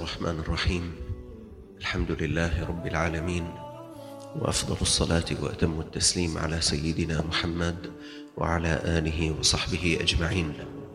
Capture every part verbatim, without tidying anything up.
الرحمن الرحيم. الحمد لله رب العالمين، وأفضل الصلاة وأتم التسليم على سيدنا محمد وعلى آله وصحبه أجمعين.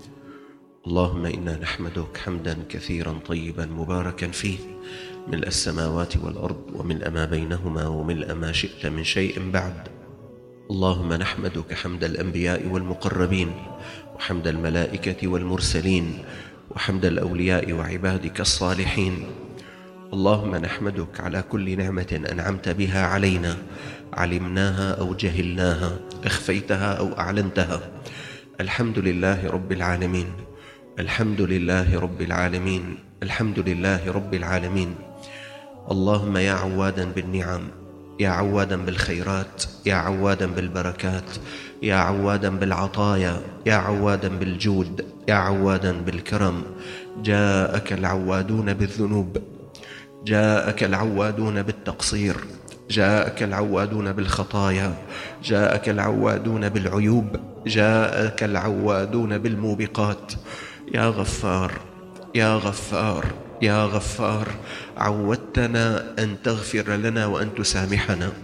اللهم إنا نحمدك حمدا كثيرا طيبا مباركا فيه، ملء السماوات والأرض وملء ما بينهما وملء ما شئت من شيء بعد. اللهم نحمدك حمد الأنبياء والمقربين، وحمد الملائكة والمرسلين، وحمد الأولياء وعبادك الصالحين. اللهم نحمدك على كل نعمة أنعمت بها علينا، علمناها أو جهلناها، أخفيتها أو أعلنتها. الحمد لله رب العالمين، الحمد لله رب العالمين، الحمد لله رب العالمين. اللهم يا عوادا بالنعم، يا عوادا بالخيرات، يا عوادا بالبركات، يا عوادا بالعطايا، يا عوادا بالجود، يا عوادا بالكرم. جاءك العوادون بالذنوب، جاءك العوادون بالتقصير، جاءك العوادون بالخطايا، جاءك العوادون بالعيوب، جاءك العوادون بالموبقات. يا غفار، يا غفار، يا غفار، عودتنا أن تغفر لنا وأن تسامحنا،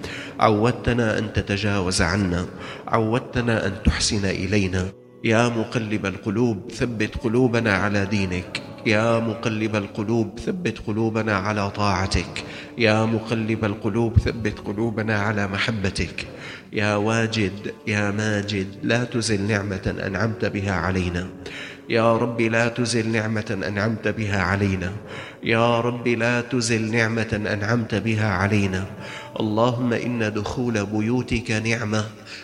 عودتنا أن تتجاوز عنا، عودتنا أن تحسن إلينا. يا مقلب القلوب ثبت قلوبنا على دينك، يا مقلب القلوب ثبت قلوبنا على طاعتك، يا مقلب القلوب ثبت قلوبنا على محبتك. يا واجد، يا ماجد، لا تزل نعمة أنعمت بها علينا. يا رب لا تزل نعمة أنعمت بها علينا، يا رب لا تزل نعمة أنعمت بها علينا. اللهم إن دخول بيوتك نعمة،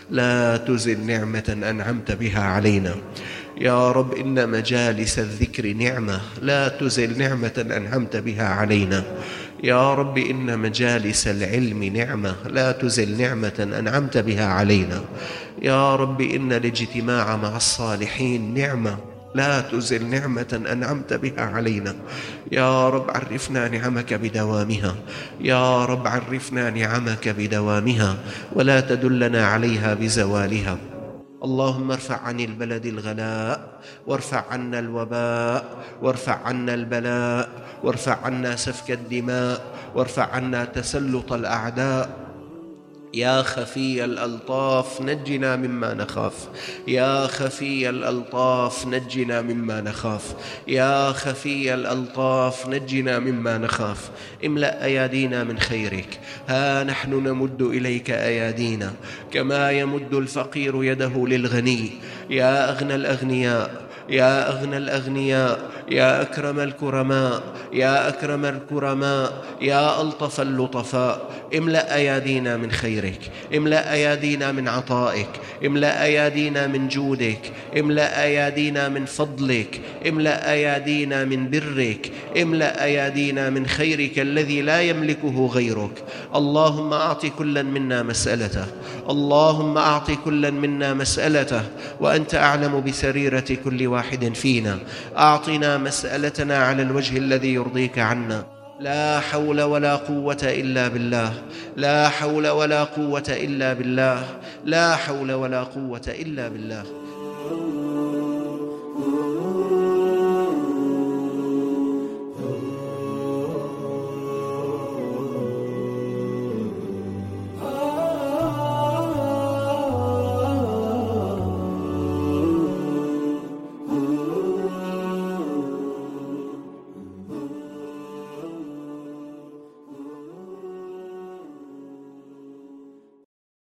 لا تزل نعمة أنعمت بها علينا. يا رب إن مجالس الذكر نعمة، لا تزل نعمة أنعمت بها علينا. يا رب إن مجالس العلم نعمة، لا تزل نعمة أنعمت بها علينا. يا رب إن الاجتماع مع الصالحين نعمة، لا تزل نعمة أنعمت بها علينا. يا رب عرفنا نعمك بدوامها، يا رب عرفنا نعمك بدوامها، ولا تدلنا عليها بزوالها. اللهم ارفع عن البلد الغلاء، وارفع عنا الوباء، وارفع عنا البلاء، وارفع عنا سفك الدماء، وارفع عنا تسلط الأعداء. يا خفي الألطاف نجنا مما نخاف، يا خفي الألطاف نجنا مما نخاف، يا خفي الألطاف نجنا مما نخاف. املأ أيادينا من خيرك، ها نحن نمد إليك أيادينا كما يمد الفقير يده للغني. يا أغنى الأغنياء، يا أغنى الأغنياء، يا أكرم الكرماء، يا أكرم الكرماء، يا ألطف اللطفاء، املأ أيادينا من خيرك، املأ أيادينا من عطائك، املأ أيادينا من جودك، املأ أيادينا من فضلك، املأ أيادينا من برك، املأ أيادينا من خيرك الذي لا يملكه غيرك. اللهم أعط كلا منا مسألته، اللهم أعط كلا منا مسألته، وأنت أعلم بسريرة كل واحد فينا. أعطنا مسألتنا على الوجه الذي يرضيك عنا. لا حول ولا قوة إلا بالله، لا حول ولا قوة إلا بالله، لا حول ولا قوة إلا بالله.